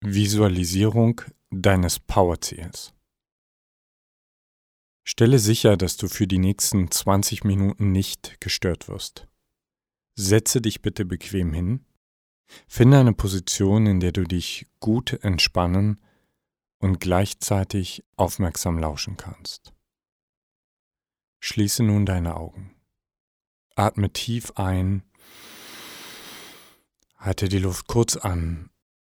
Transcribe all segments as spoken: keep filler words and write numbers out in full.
Visualisierung deines Powerziels. Stelle sicher, dass du für die nächsten zwanzig Minuten nicht gestört wirst. Setze dich bitte bequem hin. Finde eine Position, in der du dich gut entspannen und gleichzeitig aufmerksam lauschen kannst. Schließe nun deine Augen. Atme tief ein. Halte die Luft kurz an.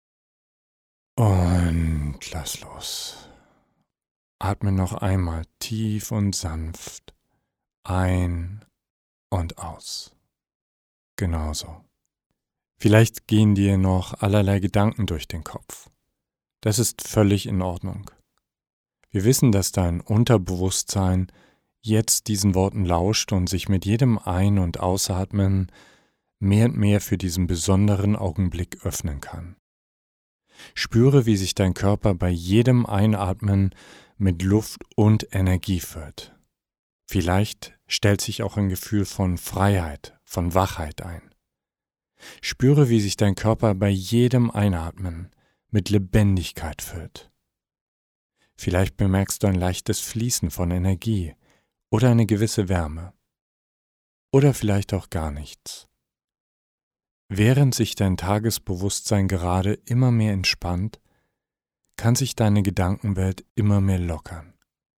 Und lass los. Atme noch einmal tief und sanft ein und aus. Genauso. Vielleicht gehen dir noch allerlei Gedanken durch den Kopf. Das ist völlig in Ordnung. Wir wissen, dass dein Unterbewusstsein jetzt diesen Worten lauscht und sich mit jedem Ein- und Ausatmen mehr und mehr für diesen besonderen Augenblick öffnen kann. Spüre, wie sich dein Körper bei jedem Einatmen mit Luft und Energie füllt. Vielleicht stellt sich auch ein Gefühl von Freiheit, von Wachheit ein. Spüre, wie sich dein Körper bei jedem Einatmen mit Lebendigkeit füllt. Vielleicht bemerkst du ein leichtes Fließen von Energie oder eine gewisse Wärme. Oder vielleicht auch gar nichts. Während sich dein Tagesbewusstsein gerade immer mehr entspannt, kann sich deine Gedankenwelt immer mehr lockern.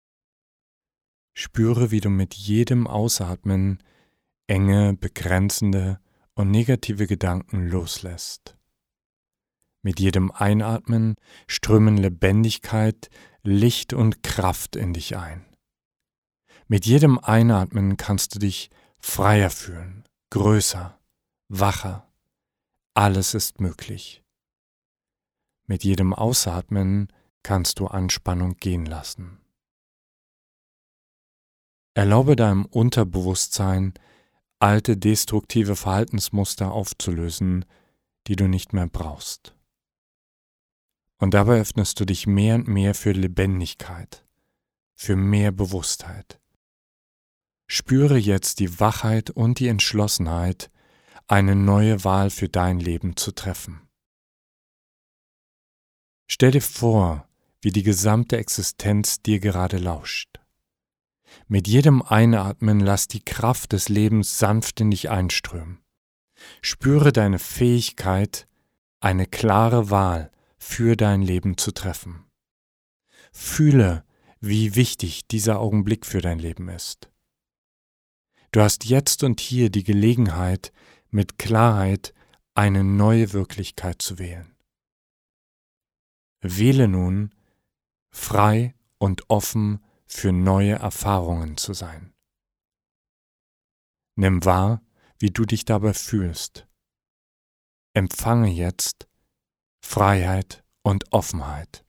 Spüre, wie du mit jedem Ausatmen enge, begrenzende und negative Gedanken loslässt. Mit jedem Einatmen strömen Lebendigkeit, Licht und Kraft in dich ein. Mit jedem Einatmen kannst du dich freier fühlen, größer, wacher. Alles ist möglich. Mit jedem Ausatmen kannst du Anspannung gehen lassen. Erlaube deinem Unterbewusstsein, alte destruktive Verhaltensmuster aufzulösen, die du nicht mehr brauchst. Und dabei öffnest du dich mehr und mehr für Lebendigkeit, für mehr Bewusstheit. Spüre jetzt die Wachheit und die Entschlossenheit, eine neue Wahl für dein Leben zu treffen. Stell dir vor, wie die gesamte Existenz dir gerade lauscht. Mit jedem Einatmen lass die Kraft des Lebens sanft in dich einströmen. Spüre deine Fähigkeit, eine klare Wahl für dein Leben zu treffen. Fühle, wie wichtig dieser Augenblick für dein Leben ist. Du hast jetzt und hier die Gelegenheit, mit Klarheit eine neue Wirklichkeit zu wählen. Wähle nun, frei und offen für neue Erfahrungen zu sein. Nimm wahr, wie du dich dabei fühlst. Empfange jetzt Freiheit und Offenheit.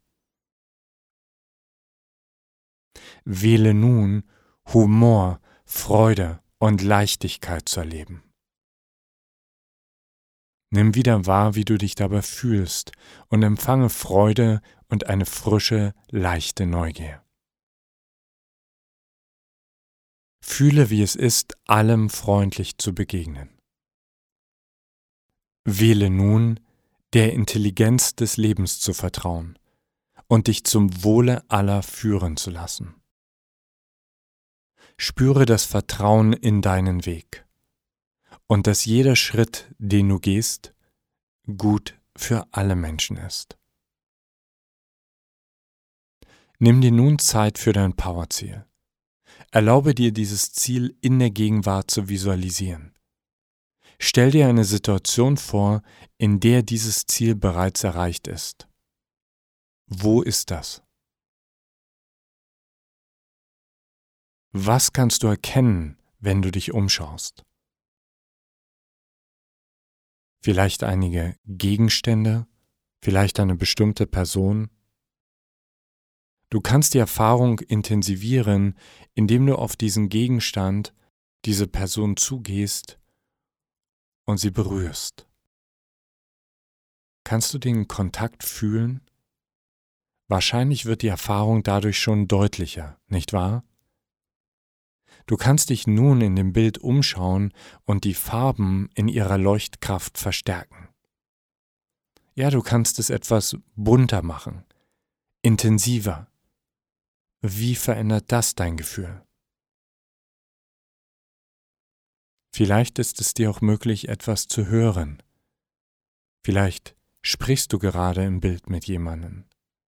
Wähle nun, Humor, Freude und Leichtigkeit zu erleben. Nimm wieder wahr, wie du dich dabei fühlst und empfange Freude und eine frische, leichte Neugier. Fühle, wie es ist, allem freundlich zu begegnen. Wähle nun, der Intelligenz des Lebens zu vertrauen und dich zum Wohle aller führen zu lassen. Spüre das Vertrauen in deinen Weg und dass jeder Schritt, den du gehst, gut für alle Menschen ist. Nimm dir nun Zeit für dein Powerziel. Erlaube dir, dieses Ziel in der Gegenwart zu visualisieren. Stell dir eine Situation vor, in der dieses Ziel bereits erreicht ist. Wo ist das? Was kannst du erkennen, wenn du dich umschaust? Vielleicht einige Gegenstände, vielleicht eine bestimmte Person. Du kannst die Erfahrung intensivieren, indem du auf diesen Gegenstand, diese Person zugehst und sie berührst. Kannst du den Kontakt fühlen? Wahrscheinlich wird die Erfahrung dadurch schon deutlicher, nicht wahr? Du kannst dich nun in dem Bild umschauen und die Farben in ihrer Leuchtkraft verstärken. Ja, du kannst es etwas bunter machen, intensiver. Wie verändert das dein Gefühl? Vielleicht ist es dir auch möglich, etwas zu hören. Vielleicht sprichst du gerade im Bild mit jemandem.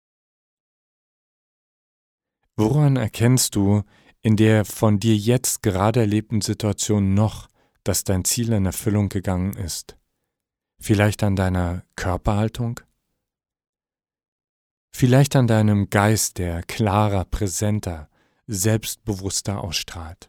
Woran erkennst du in der von dir jetzt gerade erlebten Situation noch, dass dein Ziel in Erfüllung gegangen ist? Vielleicht an deiner Körperhaltung? Vielleicht an deinem Geist, der klarer, präsenter, selbstbewusster ausstrahlt.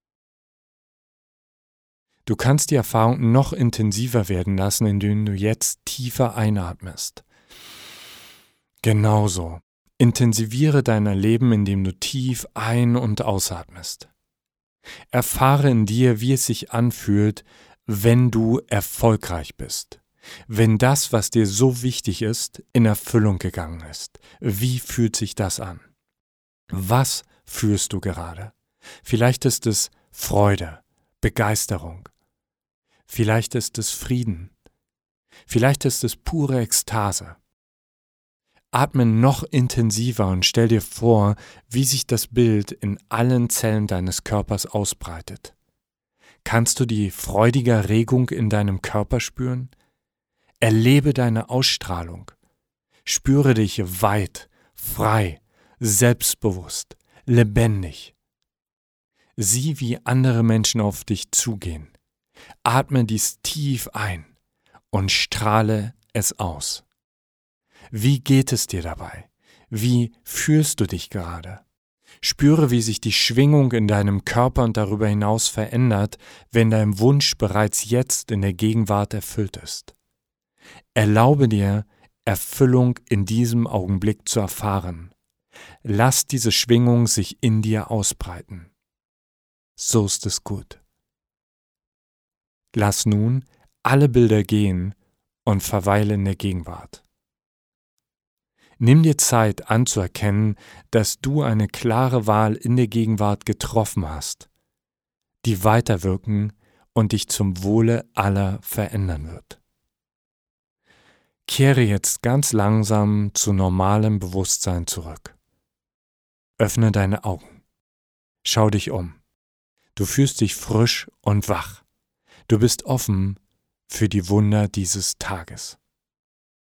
Du kannst die Erfahrung noch intensiver werden lassen, indem du jetzt tiefer einatmest. Genauso. Intensiviere dein Erleben, indem du tief ein- und ausatmest. Erfahre in dir, wie es sich anfühlt, wenn du erfolgreich bist. Wenn das, was dir so wichtig ist, in Erfüllung gegangen ist. Wie fühlt sich das an? Was fühlst du gerade? Vielleicht ist es Freude, Begeisterung. Vielleicht ist es Frieden. Vielleicht ist es pure Ekstase. Atme noch intensiver und stell dir vor, wie sich das Bild in allen Zellen deines Körpers ausbreitet. Kannst du die freudige Erregung in deinem Körper spüren? Erlebe deine Ausstrahlung. Spüre dich weit, frei, selbstbewusst, lebendig. Sieh, wie andere Menschen auf dich zugehen. Atme dies tief ein und strahle es aus. Wie geht es dir dabei? Wie fühlst du dich gerade? Spüre, wie sich die Schwingung in deinem Körper und darüber hinaus verändert, wenn dein Wunsch bereits jetzt in der Gegenwart erfüllt ist. Erlaube dir, Erfüllung in diesem Augenblick zu erfahren. Lass diese Schwingung sich in dir ausbreiten. So ist es gut. Lass nun alle Bilder gehen und verweile in der Gegenwart. Nimm dir Zeit anzuerkennen, dass du eine klare Wahl in der Gegenwart getroffen hast, die weiterwirken und dich zum Wohle aller verändern wird. Kehre jetzt ganz langsam zu normalem Bewusstsein zurück. Öffne deine Augen. Schau dich um. Du fühlst dich frisch und wach. Du bist offen für die Wunder dieses Tages.